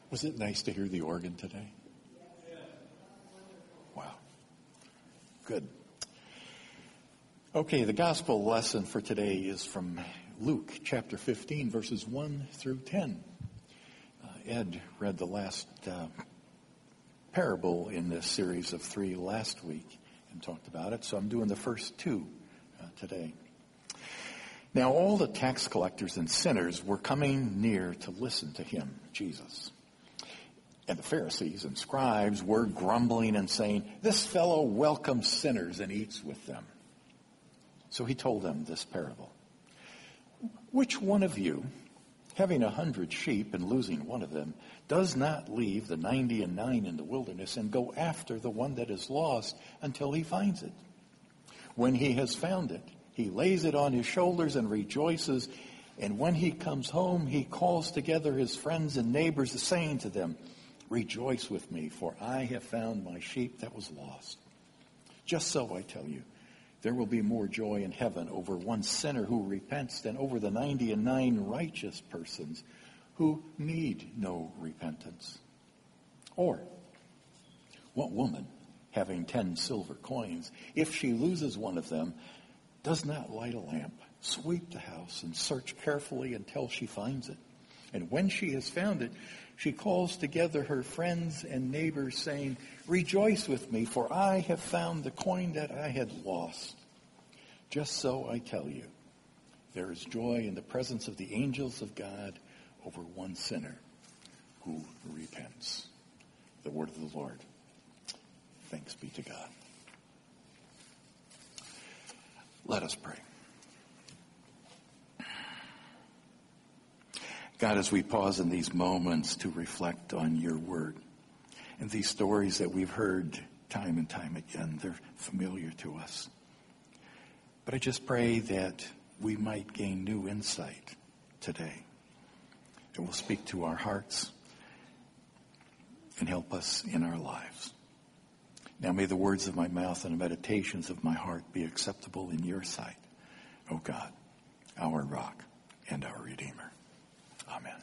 Was it nice to hear the organ today? Wow. Good. Okay, the gospel lesson for today is from Luke chapter 15, verses 1 through 10. Ed read the last parable in this series of 3 last week and talked about it, so I'm doing the first 2 today. Now all the tax collectors and sinners were coming near to listen to him, Jesus. And the Pharisees and scribes were grumbling and saying, "This fellow welcomes sinners and eats with them." So he told them this parable. "Which one of you, having 100 sheep and losing one of them, does not leave the 99 in the wilderness and go after the one that is lost until he finds it? When he has found it, he lays it on his shoulders and rejoices. And when he comes home, he calls together his friends and neighbors, saying to them, 'Rejoice with me, for I have found my sheep that was lost.' Just so, I tell you, there will be more joy in heaven over one sinner who repents than over the 99 righteous persons who need no repentance. Or, what woman, having 10 silver coins, if she loses one of them, does not light a lamp, sweep the house, and search carefully until she finds it? And when she has found it, she calls together her friends and neighbors, saying, 'Rejoice with me, for I have found the coin that I had lost.' Just so, I tell you, there is joy in the presence of the angels of God over one sinner who repents." The word of the Lord. Thanks be to God. Let us pray. God, as we pause in these moments to reflect on your word and these stories that we've heard time and time again, they're familiar to us. But I just pray that we might gain new insight today. It will speak to our hearts and help us in our lives. Now may the words of my mouth and the meditations of my heart be acceptable in your sight, O God, our rock and our Redeemer. Amen.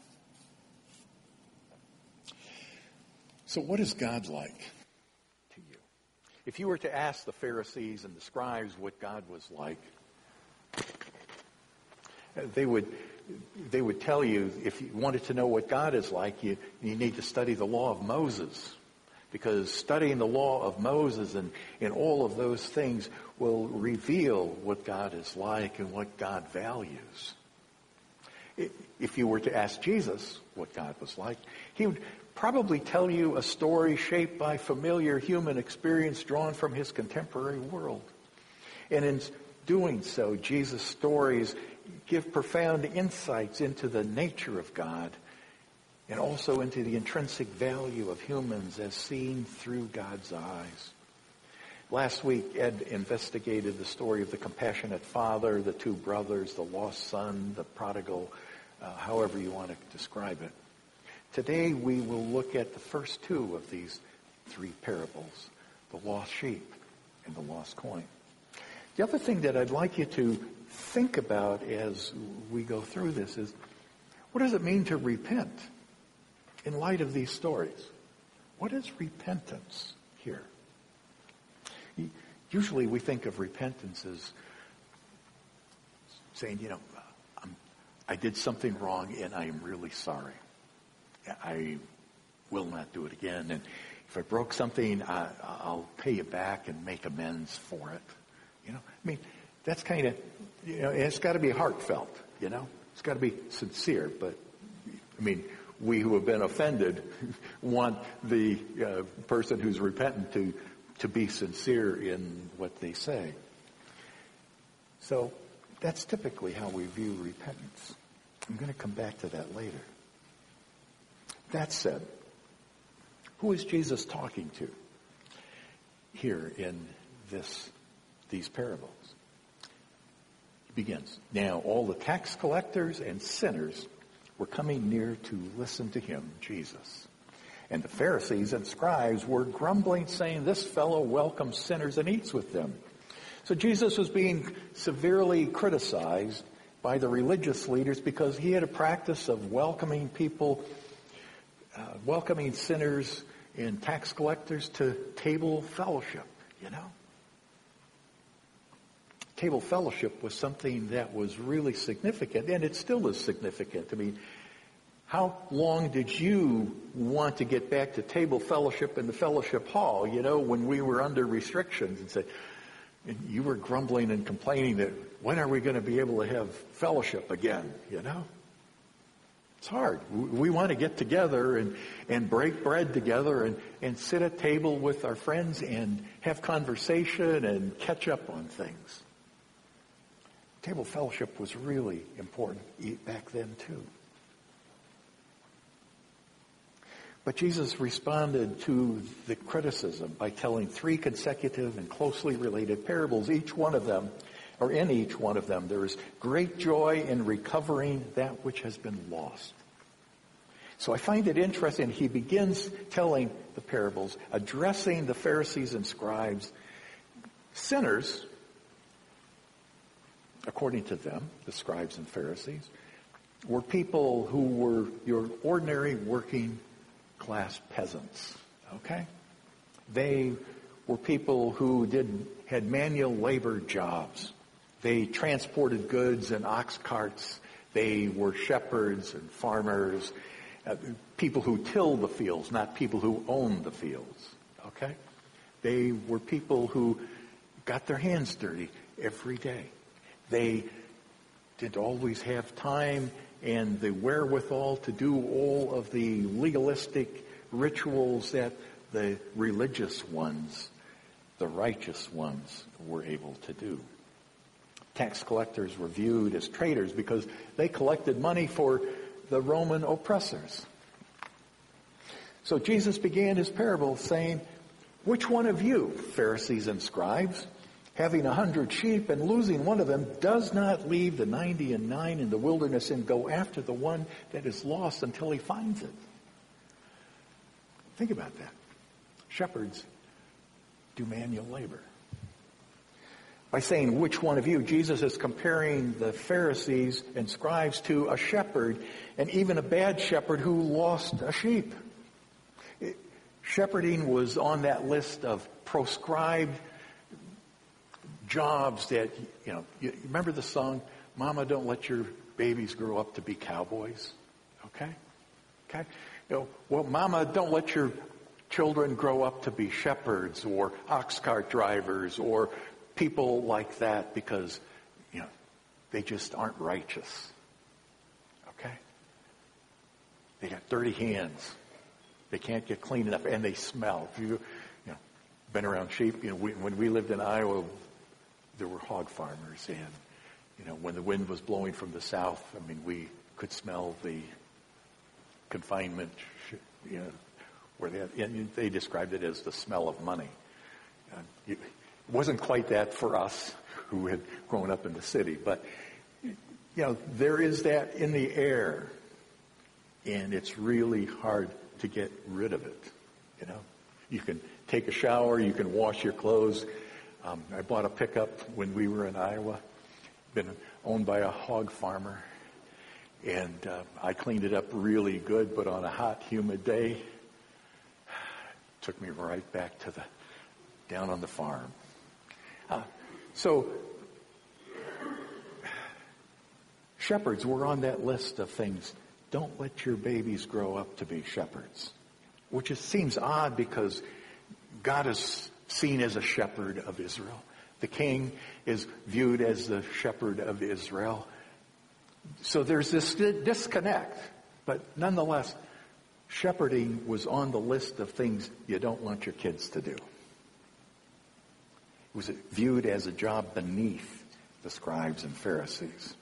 So what is God like to you? If you were to ask the Pharisees and the scribes what God was like, they would tell you, if you wanted to know what God is like, you need to study the law of Moses. Because studying the law of Moses and all of those things will reveal what God is like and what God values. If you were to ask Jesus what God was like, he would probably tell you a story shaped by familiar human experience drawn from his contemporary world. And in doing so, Jesus' stories give profound insights into the nature of God and also into the intrinsic value of humans as seen through God's eyes. Last week, Ed investigated the story of the compassionate father, the 2 brothers, the lost son, the prodigal, however you want to describe it. Today, we will look at the first 2 of these 3 parables, the lost sheep and the lost coin. The other thing that I'd like you to think about as we go through this is, what does it mean to repent in light of these stories? What is repentance here? Usually we think of repentance as saying, I did something wrong and I am really sorry. I will not do it again. And if I broke something, I'll pay you back and make amends for it. That's kind of, it's got to be heartfelt, It's got to be sincere. But, we who have been offended want the person who's repentant to be sincere in what they say. So that's typically how we view repentance. I'm going to come back to that later. That said, who is Jesus talking to here in these parables? He begins, "Now all the tax collectors and sinners were coming near to listen to him," Jesus. "And the Pharisees and scribes were grumbling, saying, 'This fellow welcomes sinners and eats with them.'" So Jesus was being severely criticized by the religious leaders because he had a practice of welcoming people welcoming sinners and tax collectors to table fellowship, you know. Table fellowship was something that was really significant, and it still is significant. I mean, how long did you want to get back to table fellowship in the fellowship hall, you know, when we were under restrictions and said, and you were grumbling and complaining that when are we going to be able to have fellowship again, you know? It's hard. We want to get together and break bread together and sit at table with our friends and have conversation and catch up on things. Table fellowship was really important back then too. But Jesus responded to the criticism by telling 3 consecutive and closely related parables. Each one of them, or in each one of them, there is great joy in recovering that which has been lost. So I find it interesting. He begins telling the parables, addressing the Pharisees and scribes. Sinners, according to them, the scribes and Pharisees, were people who were your ordinary working class peasants, okay? They were people who had manual labor jobs. They transported goods in ox carts. They were shepherds and farmers, people who tilled the fields, not people who owned the fields, okay? They were people who got their hands dirty every day. They didn't always have time and the wherewithal to do all of the legalistic rituals that the religious ones, the righteous ones, were able to do. Tax collectors were viewed as traitors because they collected money for the Roman oppressors. So Jesus began his parable saying, which one of you, Pharisees and scribes, having 100 sheep and losing one of them, does not leave the 99 in the wilderness and go after the one that is lost until he finds it? Think about that. Shepherds do manual labor. By saying, which one of you, Jesus is comparing the Pharisees and scribes to a shepherd, and even a bad shepherd who lost a sheep. Shepherding was on that list of proscribed jobs that, you know, you remember the song, Mama, don't let your babies grow up to be cowboys? Okay? You know, well, Mama, don't let your children grow up to be shepherds or ox cart drivers or people like that because, you know, they just aren't righteous. Okay? They got dirty hands. They can't get clean enough, and they smell. If you know, been around sheep, you know, when we lived in Iowa, there were hog farmers, and, you know, when the wind was blowing from the south, I mean, we could smell the confinement, you know, where they described it as the smell of money. It wasn't quite that for us who had grown up in the city, but, you know, there is that in the air, and it's really hard to get rid of it, you know. You can take a shower, you can wash your clothes. I bought a pickup when we were in Iowa, been owned by a hog farmer, and I cleaned it up really good, but on a hot, humid day, it took me right back to down on the farm. So shepherds were on that list of things. Don't let your babies grow up to be shepherds, which seems odd because God is seen as a shepherd of Israel. The king is viewed as the shepherd of Israel. So there's this disconnect. But nonetheless, shepherding was on the list of things you don't want your kids to do. It was viewed as a job beneath the scribes and Pharisees.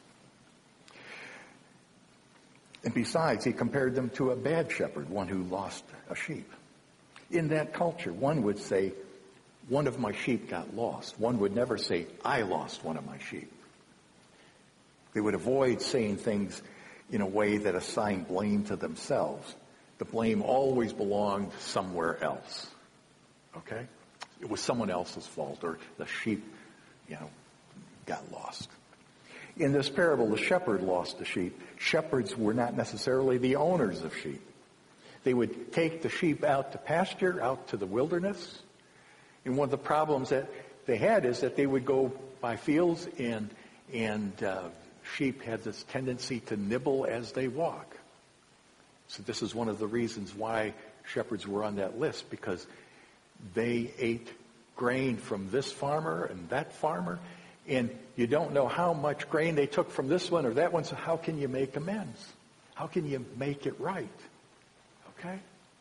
And besides, he compared them to a bad shepherd, one who lost a sheep. In that culture, one would say, one of my sheep got lost. One would never say, I lost one of my sheep. They would avoid saying things in a way that assigned blame to themselves. The blame always belonged somewhere else. Okay? It was someone else's fault, or the sheep, you know, got lost. In this parable, the shepherd lost the sheep. Shepherds were not necessarily the owners of sheep. They would take the sheep out to pasture, out to the wilderness. And one of the problems that they had is that they would go by fields and sheep had this tendency to nibble as they walk. So this is one of the reasons why shepherds were on that list, because they ate grain from this farmer and that farmer, and you don't know how much grain they took from this one or that one, so how can you make amends? How can you make it right? Okay?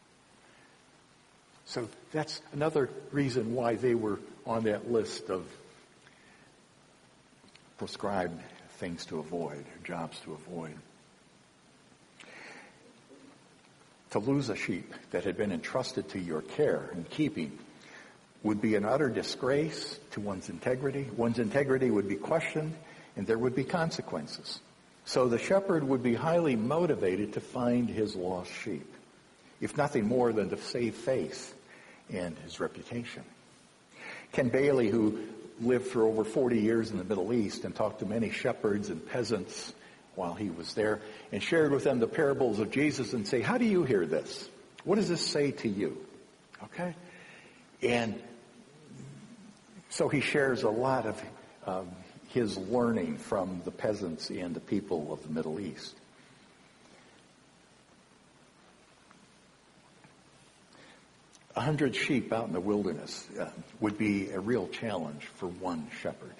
So that's another reason why they were on that list of prescribed things to avoid, jobs to avoid. To lose a sheep that had been entrusted to your care and keeping would be an utter disgrace to one's integrity. One's integrity would be questioned, and there would be consequences. So the shepherd would be highly motivated to find his lost sheep, if nothing more than to save face and his reputation. Ken Bailey, who lived for over 40 years in the Middle East and talked to many shepherds and peasants while he was there, and shared with them the parables of Jesus and say, how do you hear this? What does this say to you? Okay? And so he shares a lot of his learning from the peasants and the people of the Middle East. A 100 sheep out in the wilderness would be a real challenge for one shepherd.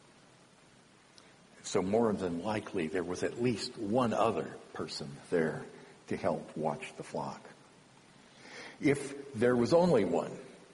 So more than likely, there was at least one other person there to help watch the flock. If there was only one,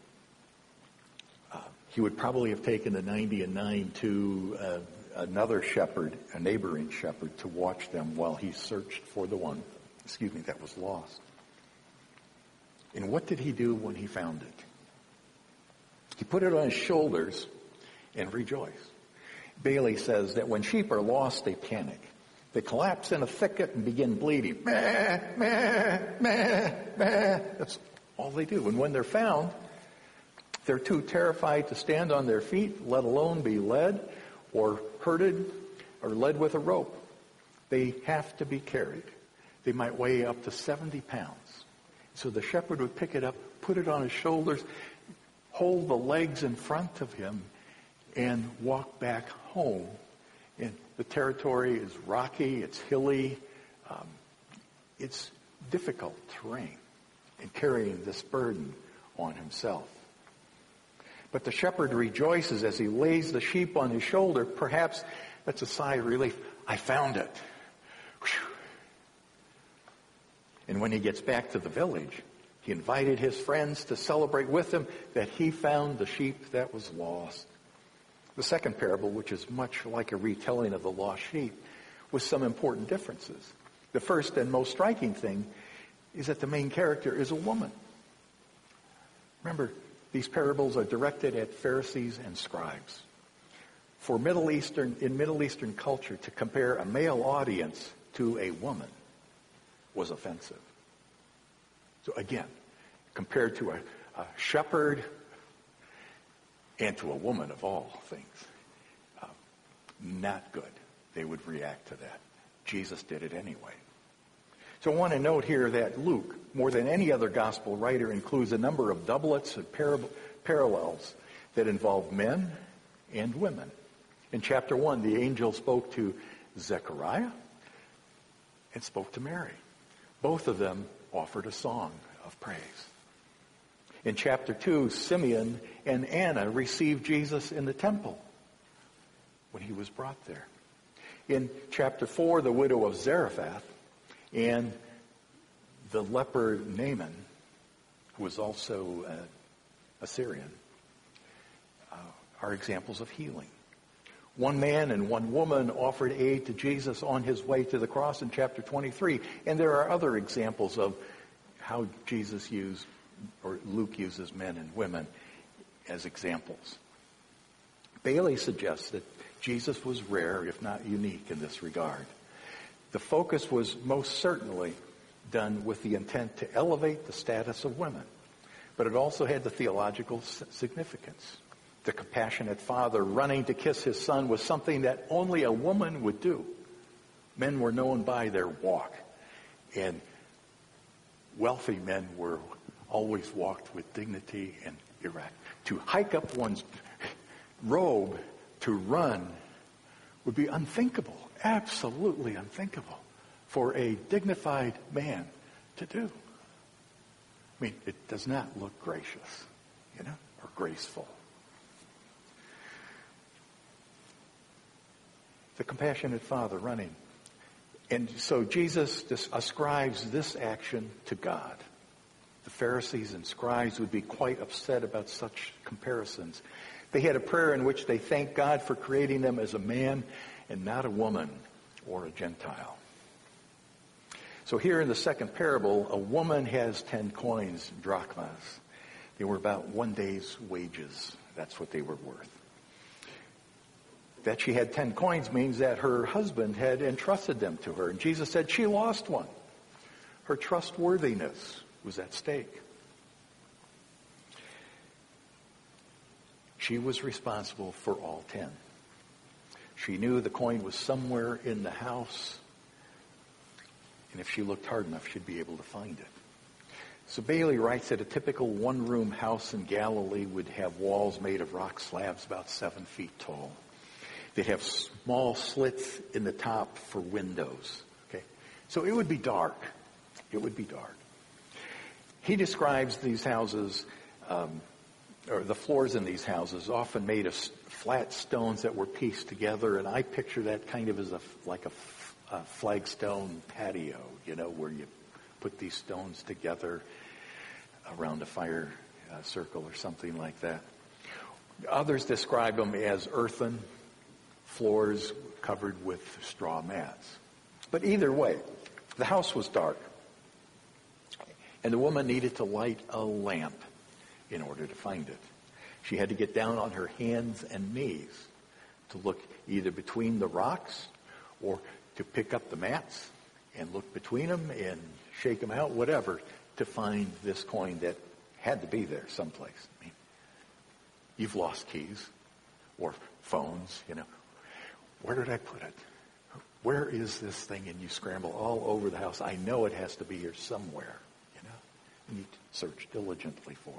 he would probably have taken the 90 and 9 to another shepherd, a neighboring shepherd, to watch them while he searched for the one, that was lost. And what did he do when he found it? He put it on his shoulders and rejoiced. Bailey says that when sheep are lost, they panic. They collapse in a thicket and begin bleating. Meh, meh, meh, meh. That's all they do. And when they're found, they're too terrified to stand on their feet, let alone be led or herded or led with a rope. They have to be carried. They might weigh up to 70 pounds. So the shepherd would pick it up, put it on his shoulders, hold the legs in front of him, and walk back home. And the territory is rocky, it's hilly, it's difficult terrain, and carrying this burden on himself. But the shepherd rejoices as he lays the sheep on his shoulder. Perhaps that's a sigh of relief. I found it. Whew. And when he gets back to the village, he invited his friends to celebrate with him that he found the sheep that was lost. The second parable, which is much like a retelling of the lost sheep, with some important differences. The first and most striking thing is that the main character is a woman. Remember, these parables are directed at Pharisees and scribes. In Middle Eastern culture, to compare a male audience to a woman was offensive. So again, compared to a shepherd and to a woman of all things, not good. They would react to that. Jesus did it anyway. So I want to note here that Luke, more than any other gospel writer, includes a number of doublets and parallels that involve men and women. In chapter 1, the angel spoke to Zechariah and spoke to Mary. Both of them offered a song of praise. In chapter 2, Simeon and Anna received Jesus in the temple when he was brought there. In chapter 4, the widow of Zarephath and the leper Naaman, who was also a Syrian, are examples of healing. One man and one woman offered aid to Jesus on his way to the cross in chapter 23. And there are other examples of how Jesus used, or Luke uses men and women as examples. Bailey suggests that Jesus was rare, if not unique, in this regard. The focus was most certainly done with the intent to elevate the status of women, but it also had the theological significance. The compassionate father running to kiss his son was something that only a woman would do. Men were known by their walk, and wealthy men were always walked with dignity and erect. To hike up one's robe to run would be unthinkable, absolutely unthinkable for a dignified man to do. I mean, it does not look gracious, or graceful. The compassionate father running. And so Jesus ascribes this action to God. The Pharisees and scribes would be quite upset about such comparisons. They had a prayer in which they thanked God for creating them as a man and not a woman or a Gentile. So here in the second parable, a woman has 10 coins, drachmas. They were about 1 day's wages. That's what they were worth. That she had 10 coins means that her husband had entrusted them to her. And Jesus said she lost one. Her trustworthiness was at stake. She was responsible for all 10. She knew the coin was somewhere in the house. And if she looked hard enough, she'd be able to find it. So Bailey writes that a typical one-room house in Galilee would have walls made of rock slabs about 7 feet tall. They'd have small slits in the top for windows. Okay, so it would be dark. It would be dark. He describes these houses, or the floors in these houses, often made of flat stones that were pieced together, and I picture that kind of as like a flagstone patio, where you put these stones together around a fire circle or something like that. Others describe them as earthen floors covered with straw mats. But either way, the house was dark. And the woman needed to light a lamp in order to find it. She had to get down on her hands and knees to look either between the rocks or to pick up the mats and look between them and shake them out, whatever, to find this coin that had to be there someplace. I mean, you've lost keys or phones, Where did I put it? Where is this thing? And you scramble all over the house. I know it has to be here somewhere, And you search diligently for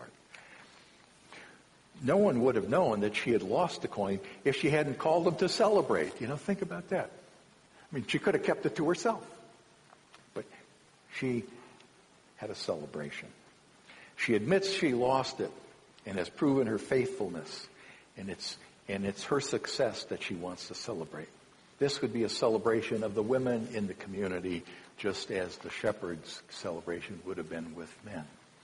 it. No one would have known that she had lost the coin if she hadn't called them to celebrate. Think about that. I mean, she could have kept it to herself. But she had a celebration. She admits she lost it and has proven her faithfulness. And it's her success that she wants to celebrate. This would be a celebration of the women in the community, just as the shepherd's celebration would have been with men.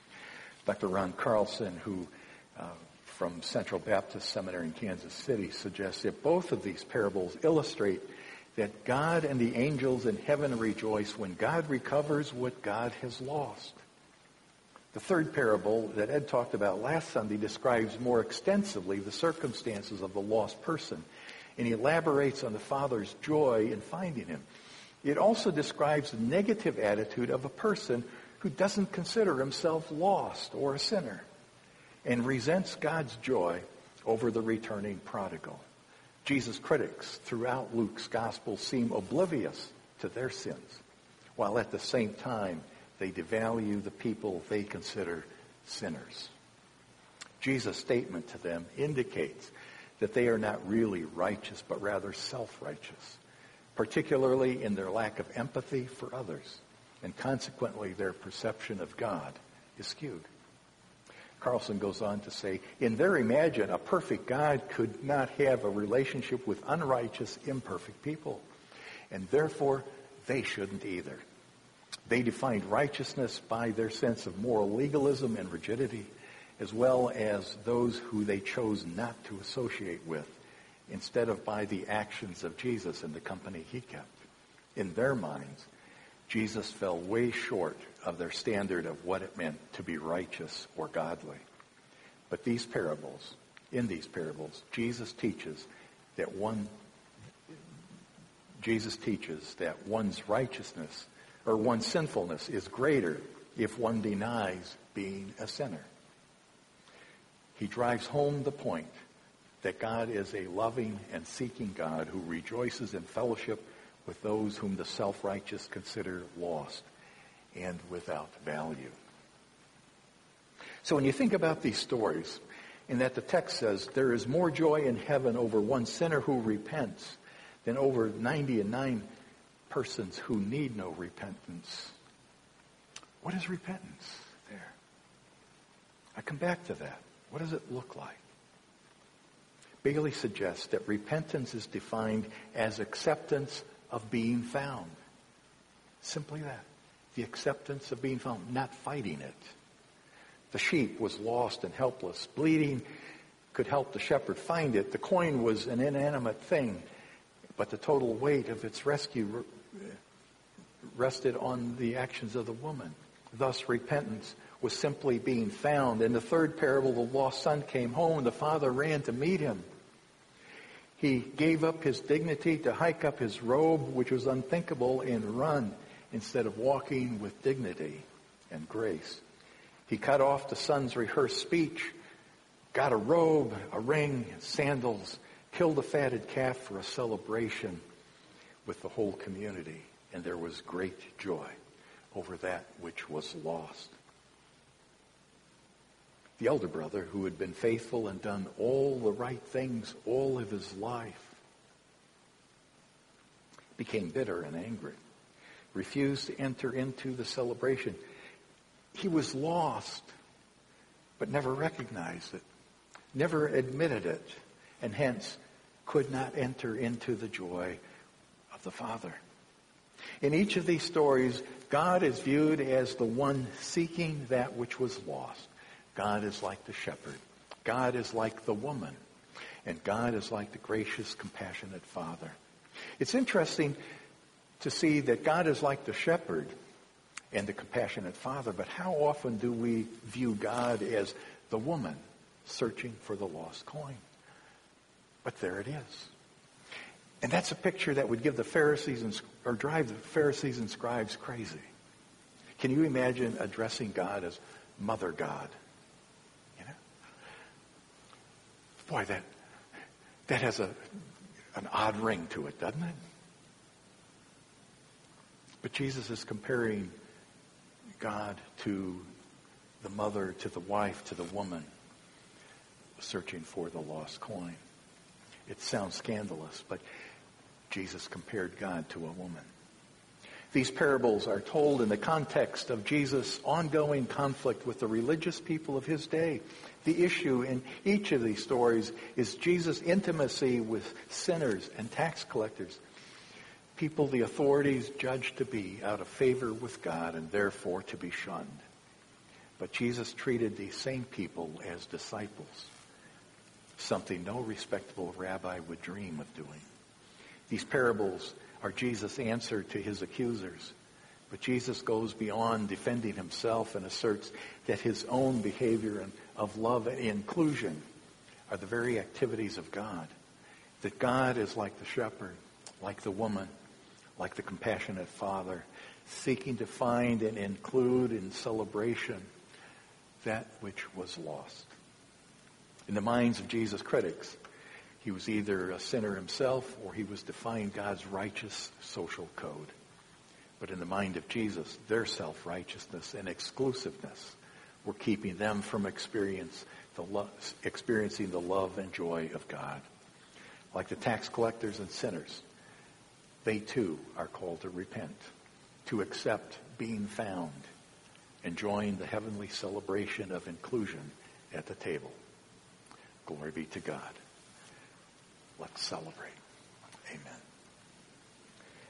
Dr. Ron Carlson, who from Central Baptist Seminary in Kansas City, suggests that both of these parables illustrate that God and the angels in heaven rejoice when God recovers what God has lost. The third parable that Ed talked about last Sunday describes more extensively the circumstances of the lost person, and he elaborates on the Father's joy in finding him. It also describes the negative attitude of a person who doesn't consider himself lost or a sinner and resents God's joy over the returning prodigal. Jesus' critics throughout Luke's gospel seem oblivious to their sins, while at the same time they devalue the people they consider sinners. Jesus' statement to them indicates that they are not really righteous, but rather self-righteous, particularly in their lack of empathy for others, and consequently their perception of God is skewed. Carlson goes on to say, in their imagine, a perfect God could not have a relationship with unrighteous, imperfect people, and therefore they shouldn't either. They defined righteousness by their sense of moral legalism and rigidity, as well as those who they chose not to associate with, instead of by the actions of Jesus and the company he kept. In their minds, Jesus fell way short of their standard of what it meant to be righteous or godly. But in these parables, Jesus teaches that one's righteousness or one's sinfulness is greater if one denies being a sinner. He drives home the point that God is a loving and seeking God who rejoices in fellowship with those whom the self-righteous consider lost, and without value. So when you think about these stories, in that the text says there is more joy in heaven over one sinner who repents than over 99 persons who need no repentance. What is repentance there? I come back to that. What does it look like? Bailey suggests that repentance is defined as acceptance of being found. Simply that. The acceptance of being found, not fighting it. The sheep was lost and helpless. Bleeding could help the shepherd find it. The coin was an inanimate thing, but the total weight of its rescue rested on the actions of the woman. Thus, repentance was simply being found. In the third parable, the lost son came home, and the father ran to meet him. He gave up his dignity to hike up his robe, which was unthinkable, and run instead of walking with dignity and grace. He cut off the son's rehearsed speech, got a robe, a ring, sandals, killed a fatted calf for a celebration with the whole community. And there was great joy over that which was lost. The elder brother, who had been faithful and done all the right things all of his life, became bitter and angry, refused to enter into the celebration. He was lost, but never recognized it, never admitted it, and hence could not enter into the joy of the Father. In each of these stories, God is viewed as the one seeking that which was lost. God is like the shepherd. God is like the woman. And God is like the gracious, compassionate Father. It's interesting to see that God is like the shepherd and the compassionate Father, but how often do we view God as the woman searching for the lost coin? But there it is. And that's a picture that would give the Pharisees or drive the Pharisees and scribes crazy. Can you imagine addressing God as Mother God? You know? Boy, that has an odd ring to it, doesn't it? But Jesus is comparing God to the mother, to the wife, to the woman searching for the lost coin. It sounds scandalous, but Jesus compared God to a woman. These parables are told in the context of Jesus' ongoing conflict with the religious people of his day. The issue in each of these stories is Jesus' intimacy with sinners and tax collectors, people the authorities judged to be out of favor with God and therefore to be shunned. But Jesus treated these same people as disciples, something no respectable rabbi would dream of doing. These parables are Jesus' answer to his accusers. But Jesus goes beyond defending himself and asserts that his own behavior of love and inclusion are the very activities of God. That God is like the shepherd, like the woman, like the compassionate Father, seeking to find and include in celebration that which was lost. In the minds of Jesus' critics, he was either a sinner himself or he was defying God's righteous social code. But in the mind of Jesus, their self-righteousness and exclusiveness were keeping them from experiencing the love and joy of God. Like the tax collectors and sinners, they too are called to repent, to accept being found, and join the heavenly celebration of inclusion at the table. Glory be to God. Let's celebrate. Amen.